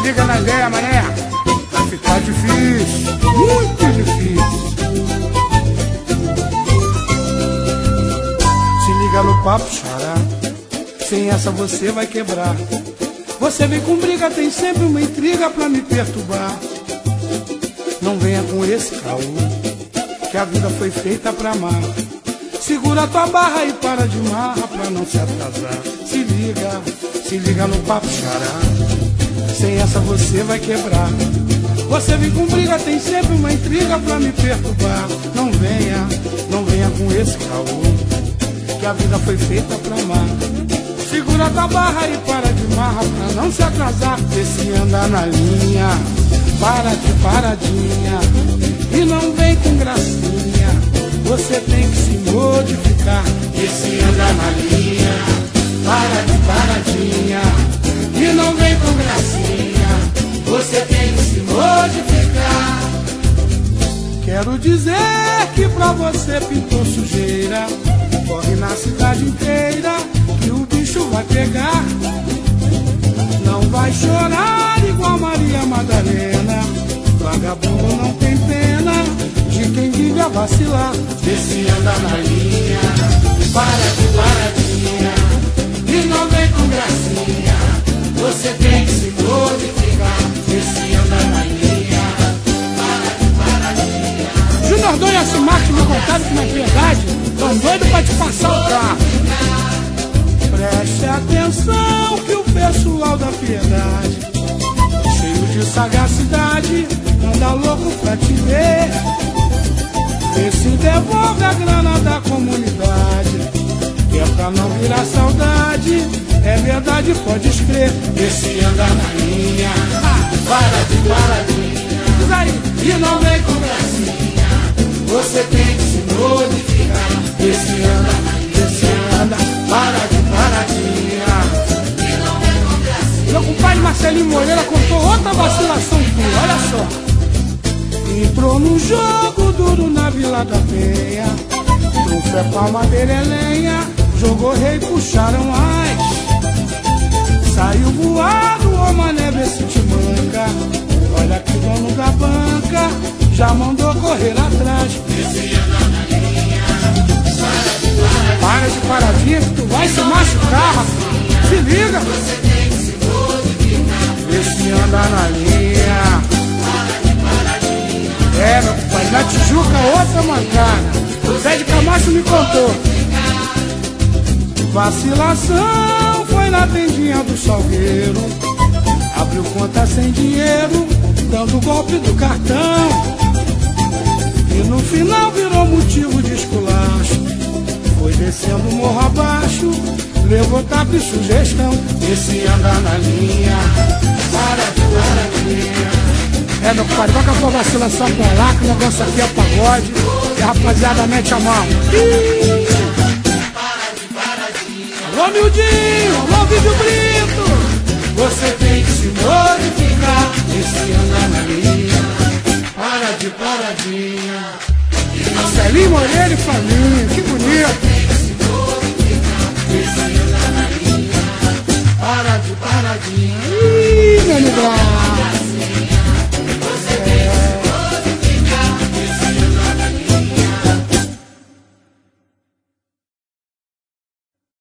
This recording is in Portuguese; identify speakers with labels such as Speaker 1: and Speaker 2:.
Speaker 1: liga na ideia, mané. Vai ficar difícil, muito difícil. Se liga no papo, xará. Sem essa você vai quebrar. Você vem com briga, tem sempre uma intriga pra me perturbar. Não venha com esse caô, que a vida foi feita pra amar. Segura tua barra e para de marra pra não se atrasar. Se liga no papo, xará. Sem essa você vai quebrar. Você vem com briga, tem sempre uma intriga pra me perturbar. Não venha com esse caô, que a vida foi feita pra amar. Segura tua barra e para de marra pra não se atrasar. Vê se anda na linha, para de paradinha, e não vem com gracinha. Você tem que se modificar. Vê se anda na linha, para de paradinha, e não vem com gracinha. Você tem que se modificar. Quero dizer que pra você pintou sujeira. Corre na cidade inteira que o bicho vai pegar. Não vai chorar igual Maria Madalena. Vagabundo não tem pena de quem vive a vacilar. Vê se anda na linha, para de paradinha, e não vem com gracinha. Você tem que se modificar. Vê se anda na linha, para de paradinha. Júnior Dom e a Simarte me contaram que na verdade tão doido pra te passar o carro. Preste atenção que o pessoal da piedade, cheio de sagacidade, anda louco pra te ver. Vê se devolve a grana da comunidade, que é pra não virar saudade. É verdade, pode escrever. Vê se anda na linha, para de paradinha, e não vem com gracinha. Você tem que se modificar. Vê se anda, para de paradinha, e não vem com gracinha. Meu compadre Marcelinho Moreira contou outra vacilação tua, olha só. Entrou num jogo duro na Vila da Penha, trouxe pra madeira lenha, jogou rei, puxaram as. Saiu voado, ô mané, vê se te manca. Olha que dono da banca já mandou correr atrás. Vê se anda na linha, para de paradinha que tu vai se machucar, rapaz. Se liga. Você tem que se modificar. Vê se anda na linha, para de paradinha. É, meu pai, na Tijuca outra mancada. O Zé de Camacho me contou. Vacilação foi na tendinha do Salgueiro. Abriu conta sem dinheiro, dando golpe do cartão. E no final virou motivo de esculacho. Foi descendo morro abaixo, levou tapa e sugestão. Esse anda na linha, para de paradinha. É, meu compadre, qual que é a tua vacilação pra lá? Que o negócio aqui é pagode. E a rapaziada mete a mão. Alô, Mildinho, alô, Vídeo Brito. Você tem que se modificar. Esse anda na linha, para de paradinha. Marcelinho Moreira e família, que bonito. Esse anda na linha, para de paradinha.